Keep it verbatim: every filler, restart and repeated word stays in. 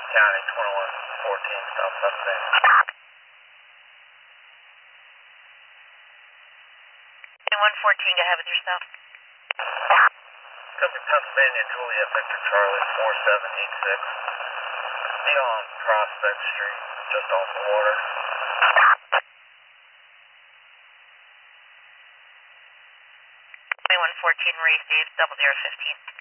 County, twenty-one fourteen, South Pennsylvania. twenty-one fourteen, go ahead with your stuff. Company Pennsylvania, Juliet, Victor Charlie, four seven eight six. Still on Prospect Street, just off the water. twenty-one fourteen, received, double zero fifteen.